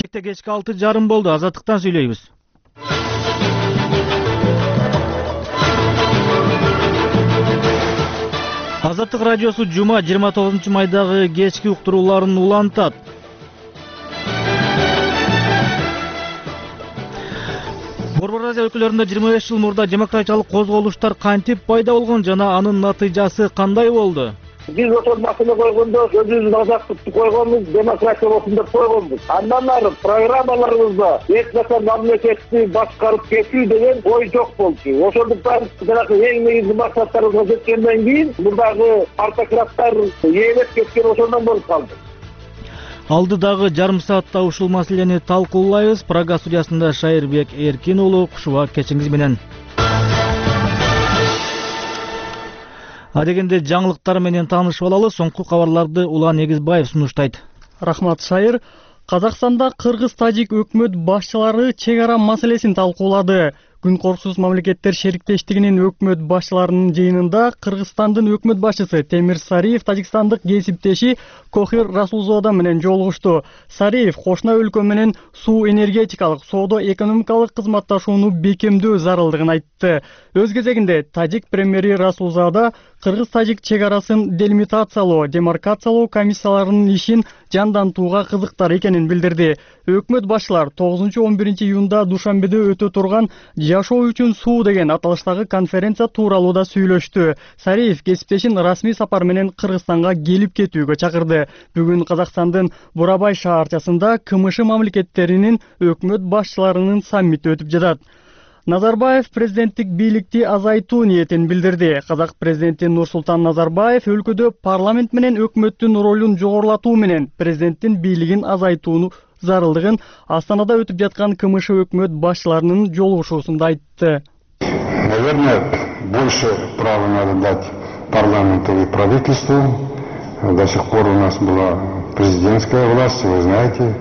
Кечки 6:30 болду. Азаттыктан сүйлөйбүз. Азаттык радиосу жума 29-майдагы кечки уктурууларын улантат. Борбор Азия өлкөлөрүндө 25 жыл мурда демократиялык козголуштар кантип пайда болгон жана анын натыйжасы кандай болду? Биз ошол маселе койгондо өзүбүздүн азаттыкты койгонбуз, демократия болсун деп койгонбуз. Андан ары программаларыбызда эч качан мамлекетти башкарып кетүү деген ой жок болчу. Ошондуктан жанагы эң негизги максаттарыбызга жеткенден кийин мурдагы партократтар ээлеп кеткен ошондон болуп калды. Алдыдагы жарым саатта ушул маселени талкуулайбыз. Прага студиясында Шайырбек Эркин уулу кушуба кечиңиз менен. Адегенде жаңылыктар менен таанышып алалы. Соңку кабарларды Улан Эгизбаев сунуштайт. Рахмат Шайыр. Казакстанда кыргыз-тажик өкмөт башчылары чек ара маселесин талкуулады. Күн корксуз мамлекеттер шериктештигинин өкмөт башчыларынын жыйынында Кыргызстандын өкмөт башчысы Темир Сариев тажикстандык кесиптеши Кохир Расулзода менен жолугушту. Сариев кошуна өлкө менен суу энергетикалык, соода-экономикалык кызматташууну бекемдөө зарылдыгын айтты. Өз кезегинде тажик премьери Расулзода кыргыз-тажик чек арасын делимитациялоо, демаркациялоо комиссияларынын ишин жандантууга кызыктар экенин билдирди. Өкмөт башчылар 9-11 июнда Душанбеде өтө турган жашоо үчүн суу деген аталыштагы конференция тууралуу да сүйлөштү. Сариев кесиптешин расмий сапар менен Кыргызстанга келип кетүүгө чакырды. Бүгүн Казакстандын Бурабай шаарчасында КМШ мамлекеттеринин өкмөт башчыларынын саммити өтүп жатат. Назарбаев президенттик бийликти азайтуу ниетин билдирди. Казак президенти Нурсултан Назарбаев өлкөдө парламент менен өкмөттүн ролун жогорулатуу менен президенттин бийлигин азайтууну зарылдыгын Астанада өтүп жаткан КМШ өкмөт башчыларынын жолугушуусунда айтты. Наверное, больше права надо дать парламенту и правительству. До сих пор у нас была президентская власть, вы знаете.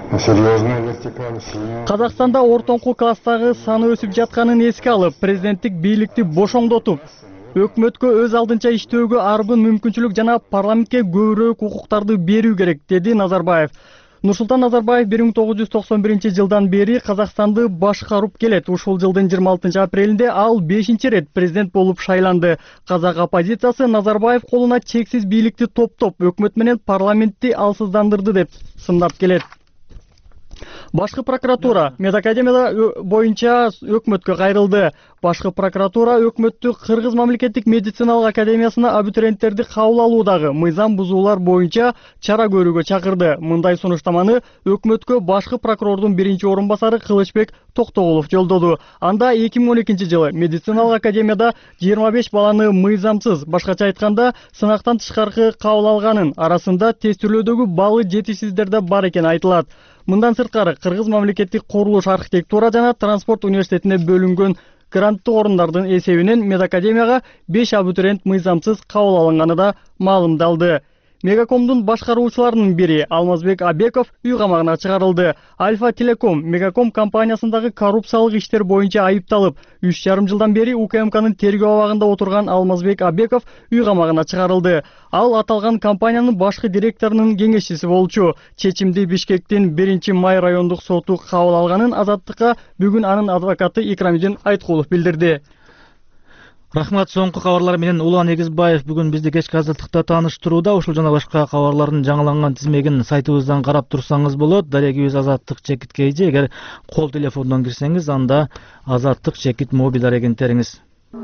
Казакстанда ортоңку класстагы саны өсүп жатканын эске алып, президенттик бийликти бошоңдотуп, өкмөткө өз алдынча иштөөгө арбын мүмкүнчүлүк жана парламентке көбүрөөк укуктарды берүү керек, деди Назарбаев. Нурсултан Назарбаев 1991 жылдан бери Казакстанды башкаруп келет. Ушул жылдын 26 апрелинде ал 5-чи рет президент болуп шайланды. Казак оппозициясы Назарбаев колуна чексиз бийликти топтоп, өкмөт менен парламентти алсыздандырды деп сындап келет. Башкы прокуратура медакадемияда боюнча өкмөткө кайрылды. Башкы прокуратура өкмөттү Кыргыз мамлекеттик медициналык академиясына абитуриенттерди кабыл алуудагы мыйзам бузуулар боюнча чара көрүүгө чакырды. Мындай сунуштаманы өкмөткө башкы прокурордун биринчи орун басары Кылычбек Токтогулов жолдоду. Анда 2012 жылы медициналык академияда 25 баланы мыйзамсыз, башкача айтканда, сынактан тышкаркы кабыл алганын, арасында тестирлөөдөгү балы жетишсиздер да бар экени айтылат. Мындан сырткары Кыргыз мамлекеттик курулуш, архитектура жана транспорт университетине бөлүнгөн гранттык орундардын эсебинен медакадемияга 5 абитуриент мыйзамсыз кабыл алынганы да маалымдалды. Мегакомдун башкаруучуларынын бири Алмазбек Абеков үй камагына чыгарылды. Альфа Телеком Мегаком компаниясындагы коррупциялык иштер боюнча айыпталып, 3,5 жылдан бери УКМКнын тергөө абагында отурган Алмазбек Абеков үй камагына чыгарылды. Ал аталган компаниянын башкы директорунун кеңешчиси болчу. Чечимди Бишкектин 1-Май райондук соту кабыл алганын Азаттыкка бүгүн анын адвокаты Икрамидин Айткулов билдирди. Рахмат, соңку кабарлар менен Улан Эгизбаев бүгүн бизди кечки Азаттыкта тааныштырууда. Ушул жана башка кабарлардын жаңыланган тизмегин сайтыбыздан карап турсаңыз болот. Дарегибиз Азаттык чекит KG. Эгер кол телефондон кирсеңиз, анда Азаттык чекит мобил арегенттериңиз.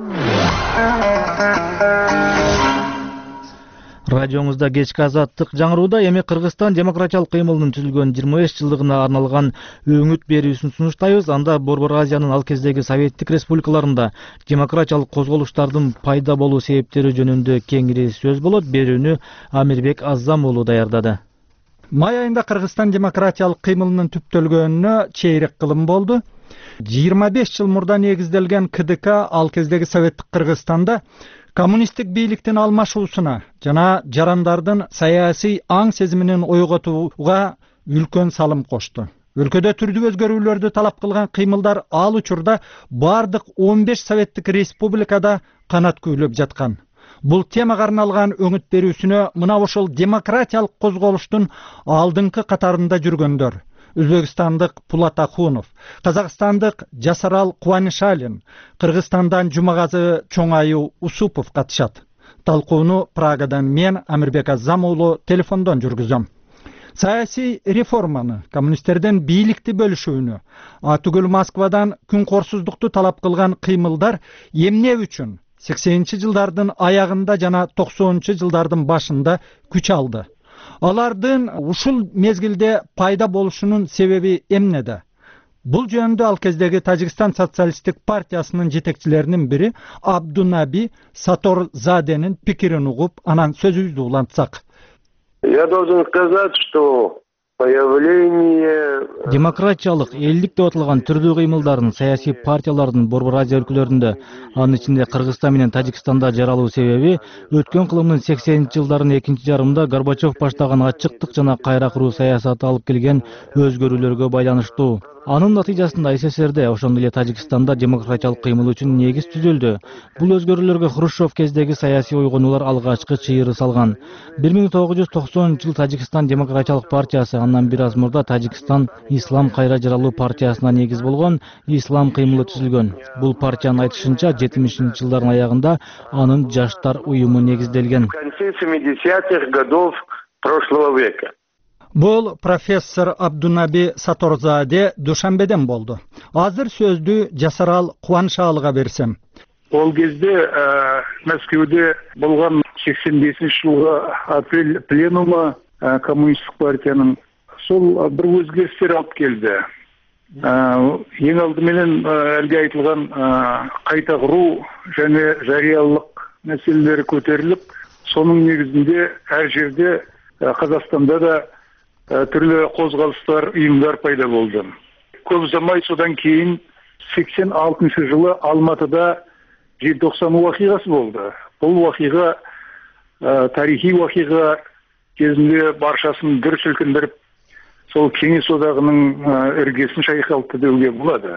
Радиоңузда кечки Азаттык жаңырууда. Эми Кыргызстан демократиялык кыймылынын түзүлгөн 25 жылдыгына арналган өңүт берүүсүн сунуштайбыз. Анда Борбор Азиянын ал кездеги советтик республикаларында демократиялык козголуштардын пайда болуу себептери жөнүндө кеңири сөз болот. Берүүнү Амирбек Аззам уулу даярдады. Май айында Кыргызстан демократиялык кыймылынын түптөлгөнүнө чейрек кылым болду. 25 жыл мурда негизделген КДК ал кездеги советтик Кыргызстанда коммунисттик бийликтин алмашуусуна жана жарандардын саясий аң сезиминин ойготууга үлкөн салым кошту. Өлкөдө түрдүү өзгөрүүлөрдү талап кылган кыймылдар ал учурда бардык 15 советтик республикада канат күйлөп жаткан. Бул темага арналган өңүт берүүсүнө мына ушул демократиялык козголуштун алдыңкы катарында жүргөндөр, Өзбекстандык Пулат Ахунов, Казакстандык Жасарал Кубанышалин, Кыргызстандан Жумагазы Чоңайуу Усупов катышат. Талкууну Прагадан мен, Амирбек Азам уулу, телефондон жүргүзөм. Саясий реформаны, коммунисттерден бийликти бөлүшүүнү, түгүл Москвадан күн корсуздукту талап кылган кыймылдар эмне үчүн 80-жылдардын аягында жана 90-жылдардын башында күч алды? Алардын ушул мезгилде пайда болушунун себеби эмнеде? Бул жөнүндө ал кездеги Тажикстан социалисттик партиясынын жетекчилеринин бири Абдунаби Саторзаденин пикирин угуп, анан сөзүбүздү улантсак. Я должен сказать, что появление... Демократиялык, элдик деп аталган түрдүү кыймылдардын саясий партиялардын Борбор Азия өлкөлөрүндө, анын ичинде Кыргызстан менен Тажикстанда жаралуу себеби өткөн кылымдын 80-жылдардын экинчи жарымында Горбачев баштаган ачыктык жана кайра куруу саясаты алып келген өзгөрүүлөргө байланыштуу. Анын натыйжасында СССРде, ошондой эле Тажикстанда демократиялык кыймыл үчүн негиз түзүлдү. Бул өзгөрүүлөргө Хрущев кездеги саясий ойгонуулар алгачкы чыйыры салган. 1990-жыл Тажикстан демократиялык партиясы, андан бир аз мурда Тажикстан Ислам кайра жаралуу партиясына негиз болгон Ислам кыймылы түзүлгөн. Бул партиянын айтышынча 70-жылдардын аягында анын жаштар уюму негизделген. В конце 70-х годов прошлого века. Бул профессор Абдунаби Саторзаде Душанбеден болду. Азыр сөздү Жасарал Кубанышалыга берсем. Ол кезде Мәскеуде болгон 85-жылғы апрель пленумы коммунисттик партиянын сол бир өзгерістер алып келди. Ең алды менен әлге айтылган кайта куруу және жарыялык мәселелери көтерилип, сонун негизинде әр жерде Қазақстанда да түрлі қозғалыстар, ұйымдар пайда болды. Көп ұзамай содан кейін 86 жылы Алматыда желтоқсан уақиғасы болды. Бұл уақиға тарихи уақиға, кезінде баршасын дүр сілкіндіріп, сол Кеңес одағының іргесін шайқалтты деуге болады.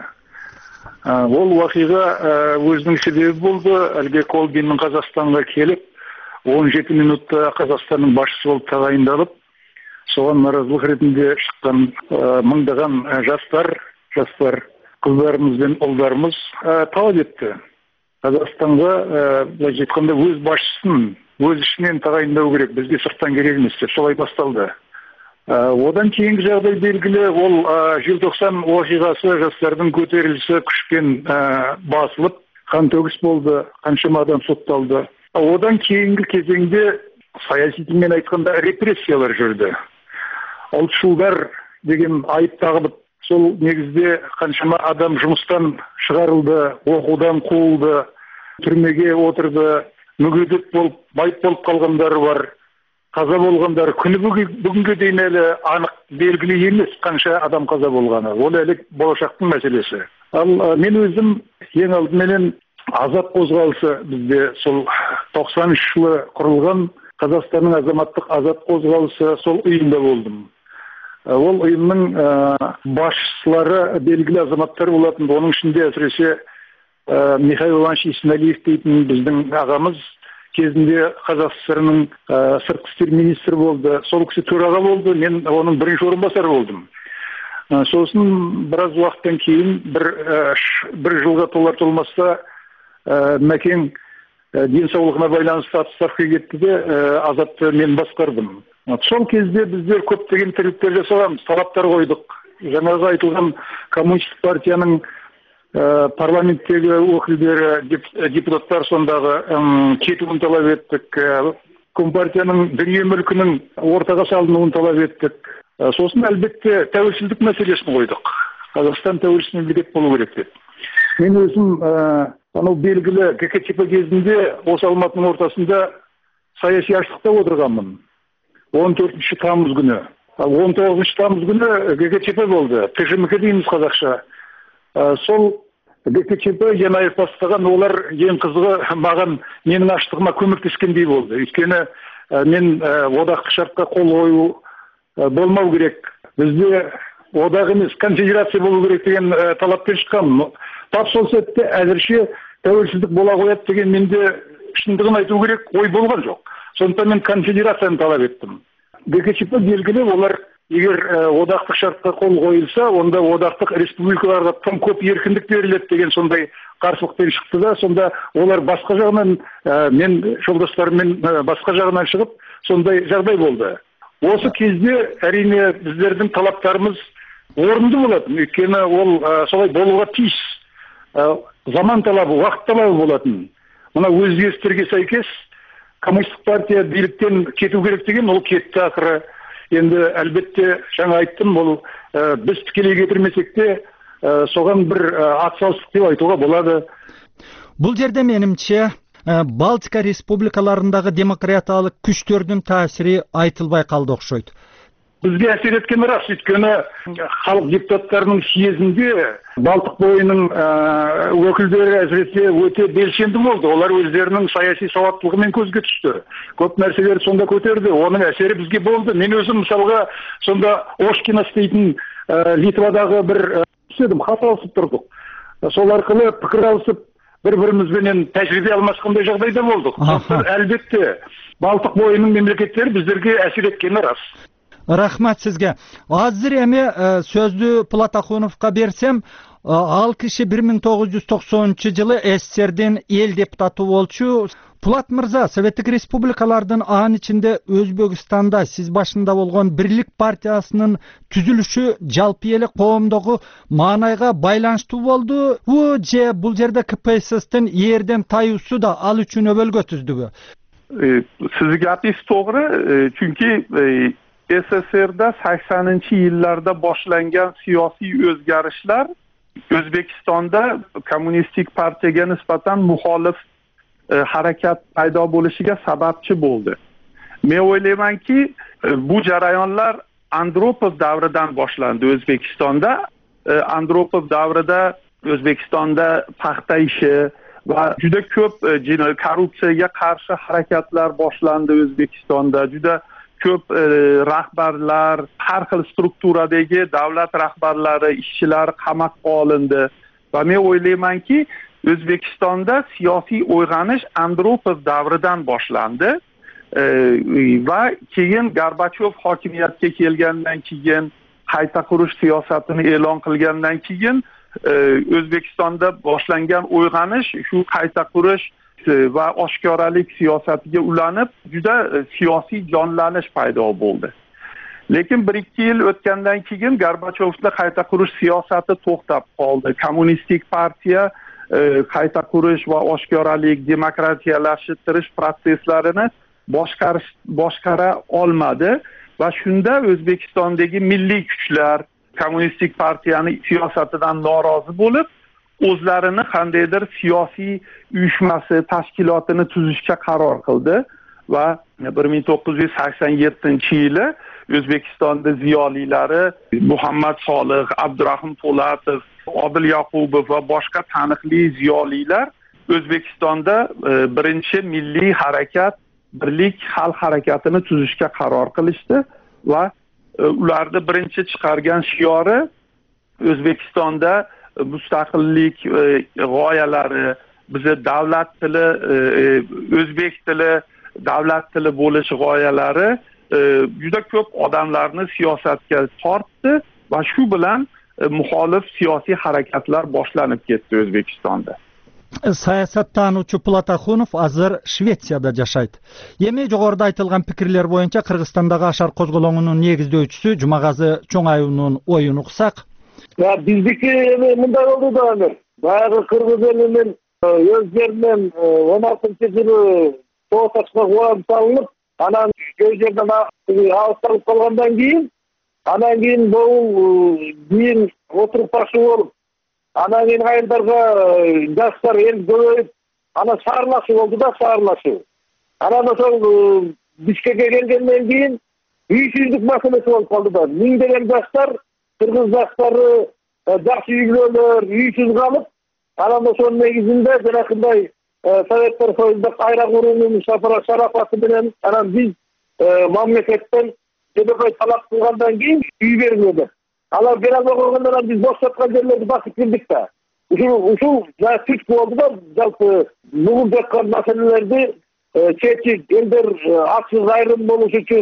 Ол уақиға өзінің себебі болды. Әлгі Колбиннің Қазақстанға келіп, 17 минутта Қазақстанның басшысы болып тағайындалып, соған наразылық ретінде шыққан мыңдаған жастар, қыздарымыз бен ұлдарымыз талап етті. Қазақстанға былай айтқанда өз басшысын өз ішінен тағайындау керек, бізге сырттан керек емес деп солай басталды. Одан кейінгі жағдай белгілі, ол желтоқсан уақиғасы жастардың көтерілісі күшпен басылып, қантөгіс болды, қаншама адам сотталды. Одан кейінгі кезеңде саяси тілмен айтқанда репрессиялар жүрді. Ұлтшылдар деген айып тағылып, сол негізде қаншама адам жұмыстан шығарылды, оқудан қуылды, түрмеге отырды, мүгедек болып, байып болып қалғандары бар, қаза болғандар. Күні бүгінге дейін әлі анық белгілі емес қанша адам қаза болғаны. Ол әлі болашақтың мәселесі. Ал мен өзім ең алдыменен азат қозғалысы, бізде сол 90 жылы құрылған Қазақстанның азаматтық азат қозғалысы, сол ұйымда болдым. Ол ұйымның басшылары белгілі азаматтар болатын. Оның ішінде әсіресе Михаил Иванович Исмаилов дейтін біздің ағамыз кезінде Қазақстанның сыртқы істер министрі болды. Сол кісі төраға болды, мен оның бірінші орынбасары болдым. Сосын біраз уақыттан кейін бір жылға толар-толмаста Мәкең денсаулығына байланысты отставкаға кетті де, азатты мен басқардым. Сол кезде біздер көптеген тірліктер жасағанбыз, талаптар қойдық. Жаңағы айтылған коммунистік партияның парламенттегі өкілдері, депутаттар сондағы кетуін талап еттік. Компартияның дүние мүлкінің ортаға салынуын талап еттік. Сосын әлбетте тәуелсіздік мәселесін қойдық. Қазақстан тәуелсіз мемлекет болу керек деп. Мен өзім анау белгілі ГКЧП кезінде осы Алматының ортасында саяси аштықта отырғанмын. 14 тамыз күні. 19 тамыз күні ГКЧП болды. ТЖМК дейміз қазақша. Сол ГКЧП Янаев бастаған, олар ең қызығы маған менің аштығыма көмектескендей болды. Өйткені мен одақтық шартқа қол қою болмау керек. Бізде одақ емес, конфедерация болу керек деген талаппен шыққанмын. Тап сол сәтте әзірше тәуелсіздік бола қояды деген менде шындығын айту керек ой болған жоқ. Сондықтан мен конфедерацияны талап еттім. ГКЧП белгілі, олар егер одақтық шартқа қол қойылса, онда одақтық республикаларға тым көп еркіндік беріледі деген сондай қарсылықпен шықты да, сонда олар басқа жағынан, мен жолдастарыммен басқа жағынан шығып, сондай жағдай болды. Осы кезде әрине біздердің талаптарымыз орынды болатын, өйткені ол солай болуға тиіс. Заман талабы, уақыт талабы болатын. Мына өзгерістерге сәйкес коммунистік партия биліктен кету керек деген, ол кетті ақыры. Енді әлбетте жаңа айттым, ол біз тікелей кетірмесек те соған бір атсалыстық деп айтуға болады. Бұл жерде менімше Балтика республикаларындағы демократиялық күштердің тәсірі айтылбай қалды оқшойды. Бізге әсер еткені рас, өйткені халық депутаттарының съезінде Балтық бойының өкілдері әсіресе өте белсенді болды. Олар өздерінің саяси сауаттылығымен көзге түсті. Көп нәрселерді сонда көтерді. Оның әсері бізге болды. Мен өзім мысалға сонда Ошкинас дейтін Литвадағы бір хат алысып тұрдық. Сол арқылы пікір алысып, бір-бірімізбенен тәжірибе алмасқандай жағдайда болдық. Әлбетте Балтық бойының мемлекеттері біздерге әсер еткені рас. Рахмат сізге. Азыр эми сөзді Платахуновқа берсем, ал киши 1990 жылы СССРдин эл депутаты болчу. Пулат мырза, Советтик республикалардын анын ичинде Өзбекстанда сиз башында болгон Бирлик партиясынын түзүлүшү жалпы эле коомдогу маанайга байланыштуу болду. Же бул жерде КПССтин эрден таюусу да ал үчүн өбөлгө түздүгү? Siz gapingiz to'g'ri, chunki SSR'da 80-yillarda boshlangan siyosiy o'zgarishlar O'zbekistonda kommunistik partiyaga nisbatan muxolif harakat paydo bo'lishiga sababchi bo'ldi. Men o'ylaymanki, bu jarayonlar Andropov davridan boshlandi O'zbekistonda. Andropov davrida O'zbekistonda paxta ishi va juda ko'p korrupsiyaga qarshi harakatlar boshlandi O'zbekistonda. Juda ko'p rahbarlar, har xil strukturadagi davlat rahbarlari, ishchilar qamoqqa olindi. Va men o'ylaymanki, O'zbekistonda siyosiy uyg'onish Andropov davridan boshlandi. Va keyin Gorbachov hokimiyatga kelgandan keyin, qayta qurish siyosatini e'lon qilgandan keyin O'zbekistonda boshlangan uyg'onish shu qayta qurish va oshkoralik siyosatiga ulanib, juda siyosiy jonlanish paydo bo'ldi. Lekin 1-2 yil o'tgandan keyin Gorbachovning qayta qurish siyosati to'xtab qoldi. Kommunistik partiya qayta qurish va oshkoralik, demokratiyalashtirish proseslarini boshqara olmadi va shunda O'zbekistondagi milliy kuchlar kommunistik partiyaning siyosatidan norozi bo'lib, o'zlarini qandaydir siyosiy uyushmasi, tashkilotini tuzishga qaror qildi va 1987-yili O'zbekistonda ziyolilari Muhammad Solih, Abdurahim Po'latov, Odil Yaqubov va boshqa taniqli ziyolilar O'zbekistonda birinchi milliy harakat, Birlik xalq harakatini tuzishga qaror qilishdi va ularni birinchi chiqargan shiori O'zbekistonda mustaqillik g'oyalari, bizi davlat tili, o'zbek tili, davlat tili bo'lish g'oyalari juda ko'p odamlarni siyosatga tortdi va shu bilan muxolif siyosiy harakatlar boshlanib ketdi O'zbekistonda. Siyosattanuvchi Plataxunov hozir Shvetsiyada yashaydi. Эми жогоруда айтылган пикирлер боюнча Кыргызстандагы Ашар козголоңунун негиздөөчүсү Жумагазы Чоңаевдин оюн уксак. Биздики мындай болду да эмес. Баягы кыргыз элинин өздеринен 16-жылы соотачка куам салынып, анан көй жерден алысталып калгандан кийин, бул кийин отуруп башы болуп, анан кийин айылдарга жаштар эл көбөйүп, анан шаарлашуу болду да, шаарлашуу. Анан ошол Бишкекке келгенден кийин үйсүздүк маселеси болуп калды да. Миңдеген жаштар, кыргыз жаштары жакшы үйлөр, үйсүз калып, анан ошонун негизинде жанакындай Советтер Союзунда кайра куруунун шарапаты менен анан биз мамлекеттен жөнөкөй талап кылгандан кийин үй берилди. Алар бере албай койгондон биз бошоткон жерлерди басып кирдик да. Ушул түрткү болду да, жалпы нугуп жаткан маселелерди чечип, элдер аксыз айрым болуш үчүн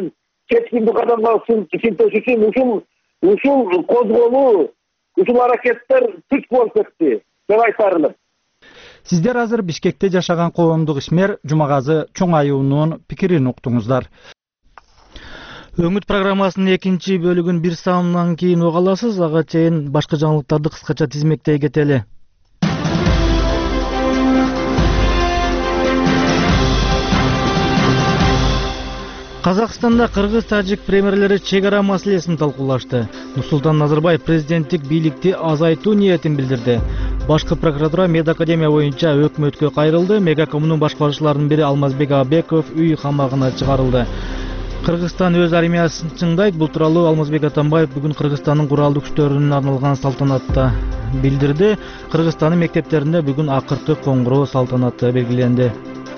кеткиндик кадамга синтез үчүн ушул козголуу, ушул аракеттер күч болуп кетти деп айтаар элем. Сиздер азыр Бишкекте жашаган коомдук ишмер Жумагазы Чоңаюунун пикирин уктуңуздар. Өңүт программасынын экинчи бөлүгүн бир саамдан кийин уга аласыз. Ага чейин башка жаңылыктарды кыскача тизмектей кетели. Казакстанда кыргыз-тажик премьерлери чек ара маселесин талкуулашты. Нурсултан Назарбаев президенттик бийликти азайтуу ниетин билдирди. Башкы прокуратура медакадемия боюнча өкмөткө кайрылды. Мегакомдун башкаруучуларынын бири Алмазбек Абеков үй камагына чыгарылды. Кыргызстан өз армиясын чыңдайт. Бул тууралуу Алмазбек Атамбаев бүгүн Кыргызстандын куралдуу күчтөрүнүн арналган салтанатта билдирди. Кыргызстандын мектептеринде бүгүн акыркы коңгуроо салтанаты белгиленди.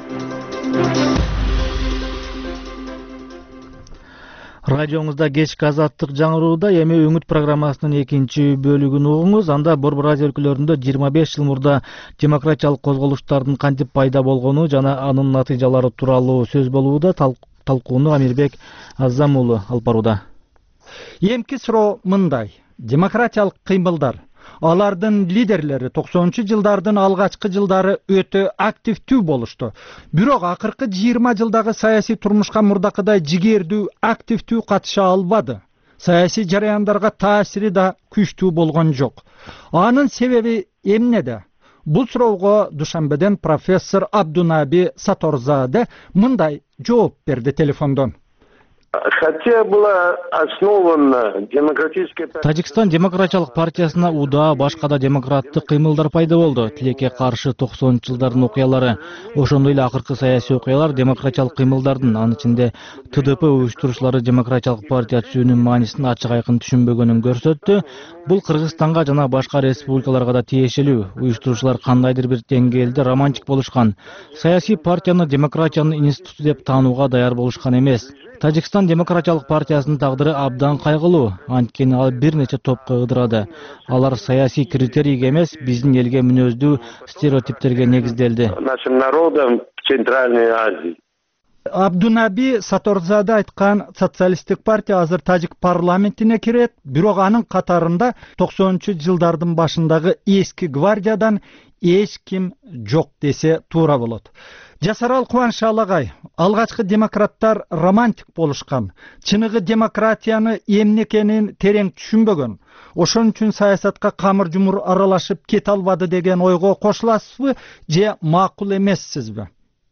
Радиоңузда кечки азаттык жаңырууда эми өңүт программасынын экинчи бөлүгүн угуңуз. Анда Борбор Азия өлкөлөрүндө 25 жыл мурда демократиялык козголуштардын кантип пайда болгону жана анын натыйжалары тууралуу сөз болууда. Талкууну Амирбек Азам уулу алып барууда. Эмки суроо мындай: демократиялык кыймылдар, алардын лидерлери 90-жылдардын алгачкы жылдары өтө активдүү болушту. Бирок акыркы 20 жылдагы саясий турмушка мурдакыдай жигердүү, активдүү катыша албады. Саясий жараяндарга таасири да күчтүү болгон жок. Анын себеби эмнеде? Бул суроого Душанбеден профессор Абдунаби Саторзаде мындай жооп берди телефондон. Хотя была основана демократическая... Тажикстан демократиялык партиясына УДА, башка да демократтык кыймылдар пайда болду. Тилекке каршы 90-жылдардын окуялары, ошондой эле акыркы саясий окуялар демократиялык кыймылдардын, анын ичинде ТДП уюштуруучулары демократиялык партия түзүүнүн маанисин ачык айкын түшүнбөгөнүн көрсөттү. Бул Кыргызстанга жана башка республикаларга да тиешелүү. Уюштуруучулар кандайдыр бир деңгээлде романтик болушкан. Саясий партияны демократиянын институту деп таанууга даяр болушкан эмес. Тажикстан демократиялык партиясынын тагдыры абдан кайгылуу. Анткени ал бир нече топко ыдырады. Алар саясий критерийге эмес, биздин элге мүнөздүү стереотиптерге негизделди. Нашим народом в Центральной Азии. Абдунаби Саторзаде айткан социалисттик партия азыр тажик парламентине кирет, бирок анын катарында 90-жылдардын башындагы эски гвардиядан эч ким жок десе туура болот. Жасарал Кубанышалы агай, алгачкы демократтар романтик болушкан, чыныгы демократияны эмне экенин терең түшүнбөгөн. Ошон үчүн саясатка камыр жумур аралашып кете албады деген ойго кошуласызбы же макул эмессизби?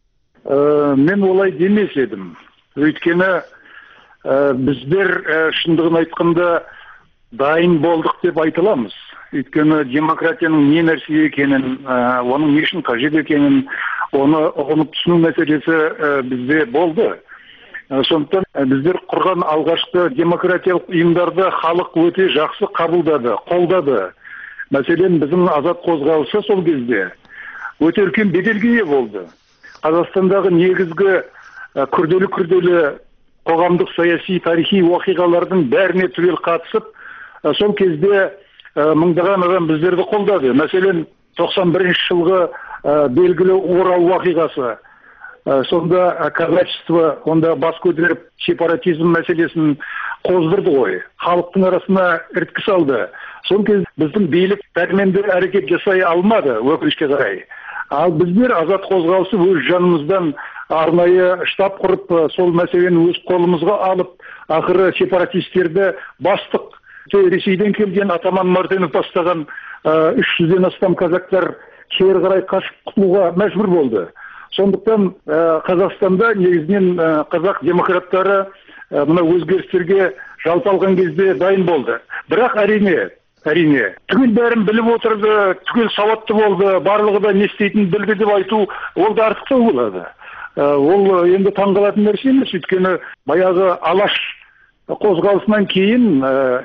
Мен олай демес едим. Өйткені биздер шындығын айтканда дайын болдық деп айта аламыз. Өйткені демократияның не нәрсе екенін, оның не үшін қажет екенін, оны ұғынып түсіну мәселесі бізде болды. Сондықтан біздер құрған алғашқы демократиялық ұйымдарды халық өте жақсы қабылдады, қолдады. Мәселен, біздің азат қозғалысы сол кезде өте үлкен беделге ие болды. Қазақстандағы негізгі күрделі қоғамдық саяси тарихи оқиғалардың бәріне түгел қатысып, сол кезде мыңдаған адам біздерді қолдады. Мәселен, 91 жылғы белгілі Орал оқиғасы, сонда казачество, онда бас көтеріп сепаратизм мәселесін қоздырды ғой. Халықтың арасына іріткі салды. Сол кезде біздің билік пәрменді әрекет жасай алмады, өкінішке қарай. Ал біздер азат қозғалысы өз жанымыздан арнайы штаб құрып, сол мәселені өз қолымызға алып, ақыры сепаратистерді бастық. Ресейден келген Атаман Мартынов бастаған 300-ден астам казактар кері қарай қашып құтылуға мәжбүр болды. Сондықтан Қазақстанда негізінен қазақ демократтары мына өзгерістерге жалпы алған кезде дайын болды. Бірақ әрине, түгел бәрін біліп отырды, түгел сауатты болды, барлығы да не істейтінін білді деп айту, ол да артықтау болады. Ол енді таңғалатын нәрсе емес, өйткені баяғы алаш қозғалысынан кейін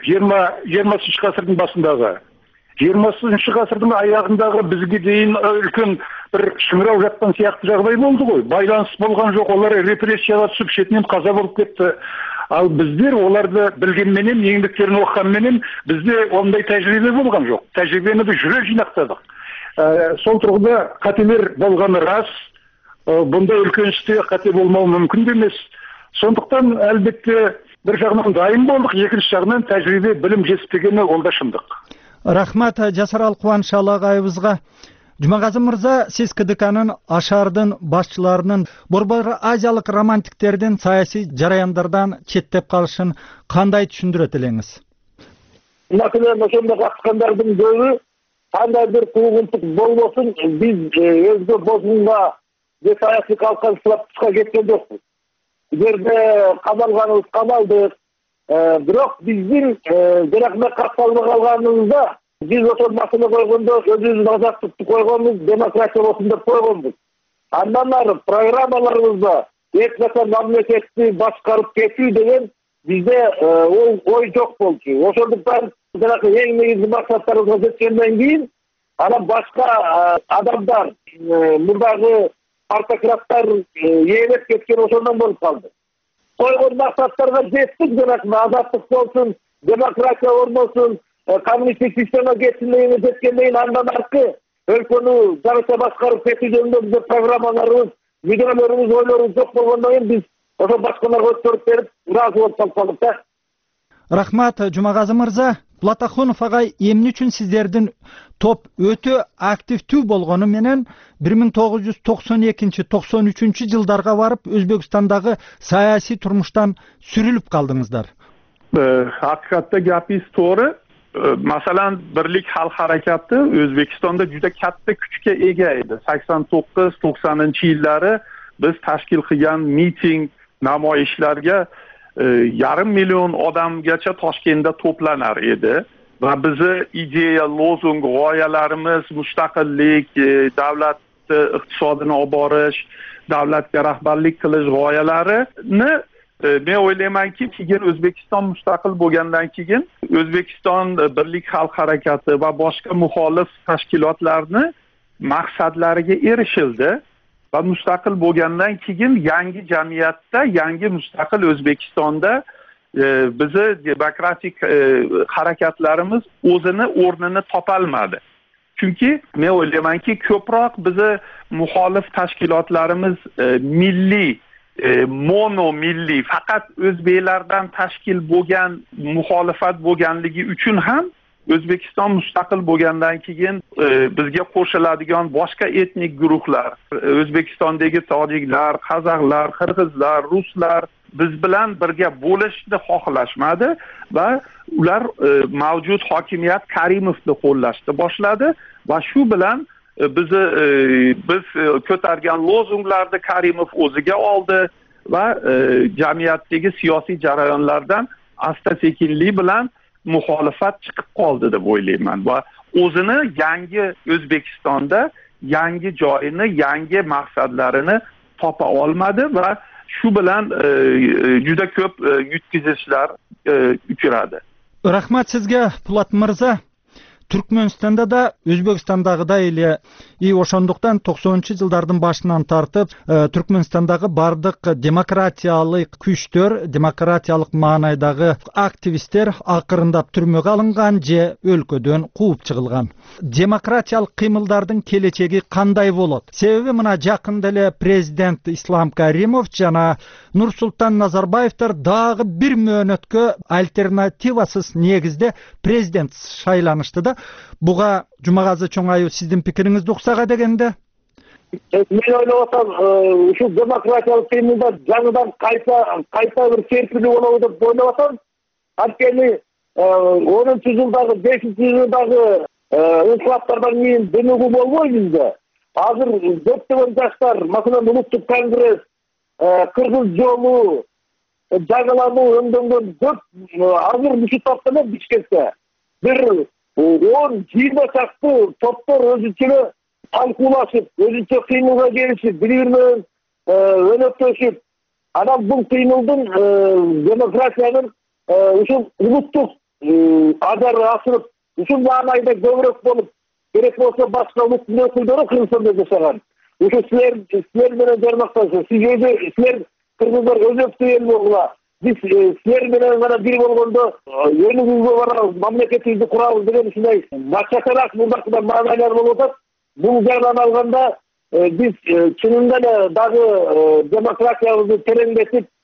20 ғасырдың басындағы, 20 ғасырдың аяғындағы бізге дейін үлкен бір шыңырау жатқан сияқты жағдай болды ғой. Байланыс болған жоқ, олар репрессияға түсіп шетінен қаза болып кетті. Ал біздер оларды білгенменен, еңбектерін оқығанменен бізде ондай тәжірибе болған жоқ. Тәжірибені біз жүре жинақтадық. Сол тұрғыда қателер болғаны рас, бұндай үлкен істе қате болмау мүмкін емес. Сондықтан әлбетте Bir жагынан дайын болдық, екінші жағынан тәжірибе, білім жетіспегені ол да шындық. Рахмат Жасарал Кубанычалы агайыбызга. Жумагазы мырза, сиз КДКнын ашардын башчыларынын Борбор Азиялык романтиктердин саясий жараяндардан четтеп калышын кандай түшүндүрөт элеңиз? Masalan, ошондой каткандардын көбү кандай бир куугунтук болбосун, биз өзгө бозунга же саясий калканчылыкка кеткен жокпуз. Жерде камалганыбыз камалдык. Бирок биздин жаракмак катталбай калганыбызда биз ошол маселе койгондо өзүбүздүн азаттыкты койгонбуз, демократия болсун деп койгонбуз. Андан ары программаларыбызда эч качан мамлекетти башкарып кетүү деген бизде ол ой жок болчу. Ошондуктан жанагы эң негизги максаттарыбызга жеткенден кийин анан башка адамдар, мурдагы партократтар ээлеп кеткен ошондон болуп калды. Койгон максаттарга жеттик, жанагы азаттык болсун, демократия орносун, коммунисттик система кетсин дегенге жеткенден кийин андан аркы өлкөнү жарыша башкарып кетүү жөнүндө бизде программаларыбыз, мүдүрөлөрүбүз, ойлорубуз жок болгондон кийин биз ошо башкаларга өткөрүп берип, ыраазы болуп калдык да. Рахмат Жумагазы мырза. Платахонов агай, эмне үчүн сиздердин топ өтө активдүү болгону менен 1992-93 жылдарга барып Өзбекстандагы саясий турмуштан сүрүлүп калдыңыздар? Haqiqatda gapingiz to'g'ri. Masalan, Birlik xalq harakati O'zbekistonda juda katta kuchga ega edi. 89-90-yillari biz tashkil qilgan miting, namoyishlarga 500 million odamgacha Toshkentda to'planar edi va bizni ideya, lozung, g'oyalarimiz mustaqillik, davlat iqtisodini olib borish, davlatga rahbarlik qilish g'oyalarini men o'ylaymanki, keyin O'zbekiston mustaqil bo'lgandan keyin O'zbekiston Birlik xalq harakati va boshqa muxolif tashkilotlarni maqsadlariga erishildi. Va mustaqil bo'lgandan keyin yangi jamiyatda, yangi mustaqil O'zbekistonda bizni demokratik harakatlarimiz o'zini o'rnini topolmadi. Chunki men o'ylaymanki, ko'proq bizni muxolif tashkilotlarimiz milliy, mono milliy, faqat o'zbeklardan tashkil bo'lgan muxolifat bo'lganligi uchun ham O'zbekiston mustaqil bo'lgandan keyin bizga qo'shiladigan boshqa etnik guruhlar, O'zbekistondagi tojiklar, qozoqlar, qirg'izlar, ruslar biz bilan birga bo'lishni xohlashmadi va ular mavjud hokimiyat Karimovni qo'llashni boshladi va shu bilan biz ko'targan lozunglarni Karimov o'ziga oldi va jamiyatdagi siyosiy jarayonlardan asta-sekinlik bilan muxolifat chiqib qoldi deb o'ylayman va o'zini yangi O'zbekistonda yangi joyini, yangi maqsadlarini topa olmadi va shu bilan juda ko'p yutkizishlar uchradi. Rahmat sizga Pulat mirza. Түркмөнстанда да Өзбекстандагыдай эле ошондуктан 90-жылдардын башынан тартып Түркмөнстандагы бардык демократиялык күчтөр, демократиялык маанайдагы активисттер акырындап түрмөгө алынган же өлкөдөн кууп чыгылган. Демократиялык кыймылдардын келечеги кандай болот? Себеби мына жакында эле президент Ислам Каримов жана Нурсултан Назарбаевтер дагы бир мөөнөткө альтернативасыз негизде президент шайланышты да. Буга Жумагазы Чоңаев сиздин пикириңизди уксага дегенде? Мен ойлоп атам, ушу демократиялык кыймылда жаңыдан кайта бир серпилүү болобу деп ойлоп атам. Анткени 10-жылдагы, 5-жылдагы инкылаптардан кийин демөгүү болбой бизде. Азыр көптөгөн жаштар, маселен Улуттук конгресс, Кыргыз жолу, жаңылануу өңдөнгөн көп азыр ушул топто эле Бишкекте бир 10-20 чакты топтор өзүнчө талкуулашып, өзүнчө кыймылга келишип, бири-бири менен өнөктөшүп, анан бул кыймылдын демократиянын ушул улуттук ажары асырып, ушул маанайда көбүрөөк болуп, керек болсо башка улуттун өкүлдөрү Кыргызстанда жашаган. Ушул силер менен жармакташып, силер кыргыздар өзөктүү эл болгула. Биз силер менен гана бир болгондо өнүгүүгө барабыз, мамлекетибизди курабыз деген ушундай башкачараак мурдакыдан маанайлар болуп атат. Бул жагынан алганда биз чынында эле дагы демократиябызды тереңдетип,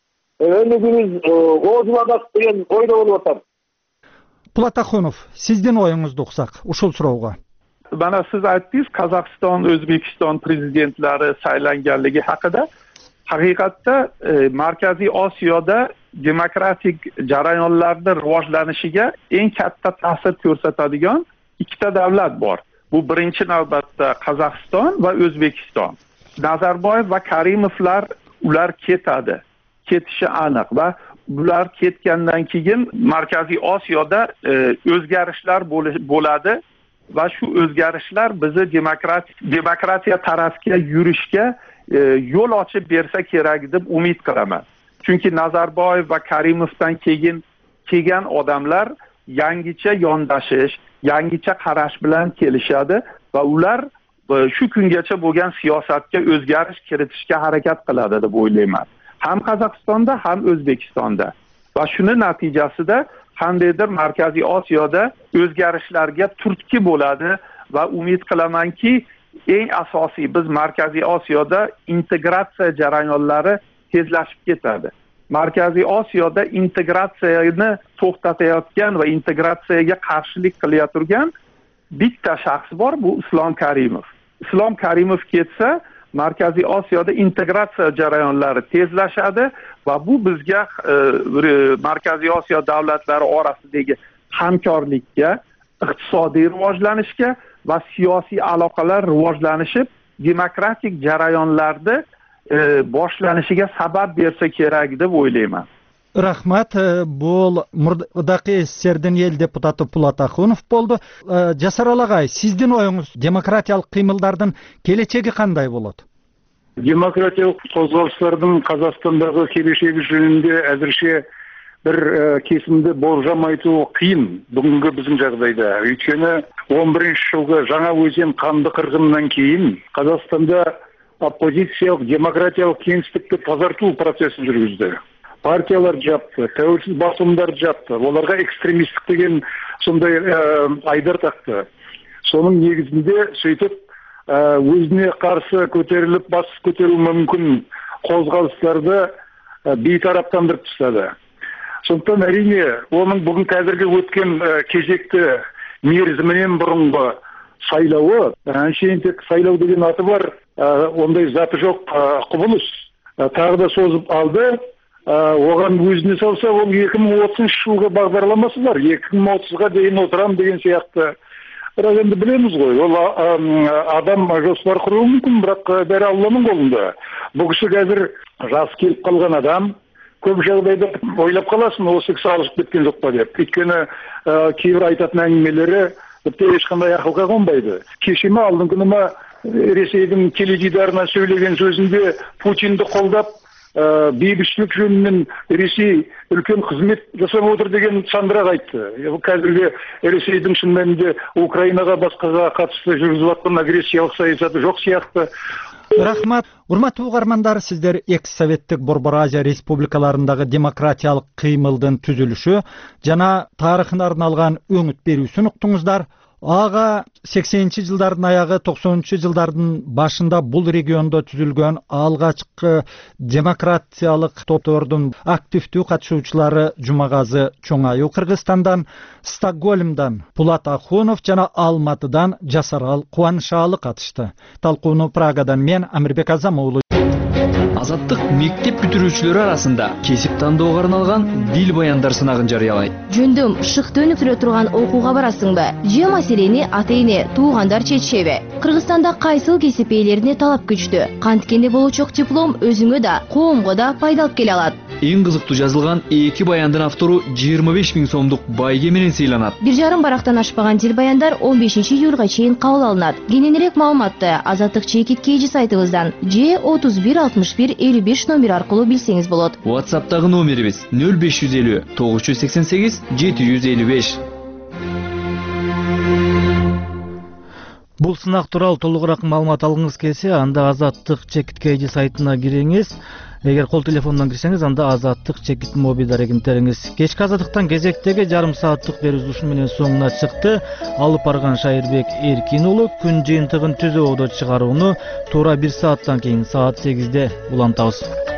Өнүгүүбүз оозубадак деген ойдо болуп атам. Пулат Ахунов, сиздин оюңузду уксак ушул суроого. Mana siz aytdingiz, Qozog'iston, O'zbekiston prezidentlari saylanganligi haqida. Haqiqatda Markaziy Osiyoda demokratik jarayonlarning rivojlanishiga eng katta ta'sir ko'rsatadigan ikkita davlat bor. Bu birinchi navbatda Qozog'iston va O'zbekiston. Nazarboyev va Karimovlar ular ketadi. Ketishi aniq va bular ketgandan keyin Markaziy Osiyoda o'zgarishlar bo'ladi va shu o'zgarishlar bizni demokratiya tarafga yurishga yo'l ochib bersa kerak deb umid qilaman. Chunki Nazarboyev va Karimovdan keyin kelgan odamlar yangicha yondashish, yangicha qarash bilan kelishadi va ular shu kungacha bo'lgan siyosatga o'zgarish kiritishga harakat qiladi deb o'ylayman. Ham Qozog'istonda, ham O'zbekistonda. Va shuni natijasida qandaydir Markaziy Osiyoda o'zgarishlarga turtki bo'ladi va umid qilamanki, eng asosiy biz Markaziy Osiyoda integratsiya jarayonlari tezlashib ketadi. Markaziy Osiyoda integratsiyani to'xtatayotgan va integratsiyaga qarshilik qilayotgan bitta shaxs bor, bu Islom Karimov. Islom Karimov ketsa, Markaziy Osiyoda integratsiya jarayonlari tezlashadi va bu bizga Markaziy Osiyo davlatlari orasidagi hamkorlikka, iqtisodiy rivojlanishga va siyosiy aloqalar rivojlanishib, demokratik jarayonlarda boshlanishiga sabab bersa kerak deb o'ylayman. Rahmat, bul murdaqi SSRдин эл депутаты Пулат Ахунов болду. Жасарал агай, сиздин оюңуз демократиялык кыймылдардын келечеги кандай болот? Демократиялык козголуштардын Казакстандагы келечеги жөнүндө азырча бир кесимди болжам айтуу кыйын бүгүнкү биздин жагдайда. Өйткөнү 11-жылгы жаңа өзен канды кыргынынан кийин Казакстанда оппозициялык демократиялык кеңиштикти тазартуу процессин жүргүздү. Партиялар жапты, тәуелсиз басылымдар жапты. Оларга экстремисттик деген сондай айдар такты. Сонун негизинде сөйтүп өзүнө каршы көтөрүлүп, басып көтөрүү мүмкүн козголуштарды бейтараптандырып таштады. Сондықтан әрине, оның бүгін қазіргі өткен кезекті мерзімінен бұрынғы сайлауы, әншейін тек сайлау деген аты бар, ондай заты жоқ құбылыс. Тағы да созып алды. Оған өзіне салса, ол 2030 жылғы бағдарламасы бар. 2030-ға дейін отырам деген сияқты. Бірақ енді білеміз ғой, ол адам жоспар құруы мүмкін, бірақ бәрі Алланың қолында. Бұл кісі қазір жас келіп қалған адам, көп жағдайда ойлап қаласың, осы кісі алысып кеткен жоқ па деп. Өйткені кейбір айтатын әңгімелері тіпті ешқандай ақылға қонбайды. Кешеме алдыңғы күні Ресейдің теледидарына сөйлеген сөзінде Путинді қолдап, бейбітшілік жөнінен Ресей үлкен қызмет жасап отыр деген сандырақ айтты. Қазіргі Ресейдің шын мәнінде Украинаға басқаға қатысты жүргізіп жатқан агрессиялық саясаты жоқ сияқты. Рахмат. Урматтуу угармандар, сиздер экс-советтик Борбор Азия республикаларындагы демократиялык кыймылдын түзүлүшү жана тарыхына арналган өңүт берүүсүн уктуңуздар. Ага 80-жылдардын аягы, 90-жылдардын башында бул региондо түзүлгөн алгачкы демократиялык топтордун активдүү катышуучулары Жумагазы Чоңайуу Кыргызстандан, Стокгольмдон Пулат Ахунов жана Алматыдан Жасарал Кубанышалы катышты. Талкууну Прагадан мен Амирбек Азамуулу. Азаттык мектеп бүтүрүүчүлөрү арасында кесип тандоого арналган дил баяндар сынагын жарыялайт. Жөндүм шыкты өнүктүрө турган окууга барасыңбы? Же маселени ата-эне, туугандар чечишеби? Кыргызстанда кайсыл кесип ээлерине талап күчтүү. Канткенде болучок диплом өзүңө да, коомго да пайда алып келе алат. Эң кызыктуу жазылган 2 баяндын автору 25 000 сомдук байге менен сыйланат. 1,5 барактан ашпаган дил баяндар 15 июлга чейин кабыл алынат. Кененирээк маалыматты Азаттык чекиткейжи сайтыбыздан же 31 61 55 номер аркылуу билсеңиз болот. WhatsApp'тагы номерибиз 0550 988 755. Бул сынак тууралуу толугураак маалымат алгыңыз келсе, анда Азаттык чекиткейжи сайтына кириңиз. Эгер кол телефондон кирсеңиз, анда Азаттык чекит моби дарегинтериңиз. Кечки азаттыктан кезектеги жарым сааттык берүүбүз ушун менен соңуна чыкты. Алып барган Шайырбек Эркин уулу күн жыйынтыгын түзүүдө чыгарууну туура 1 сааттан кийин саат 8-де улантабыз.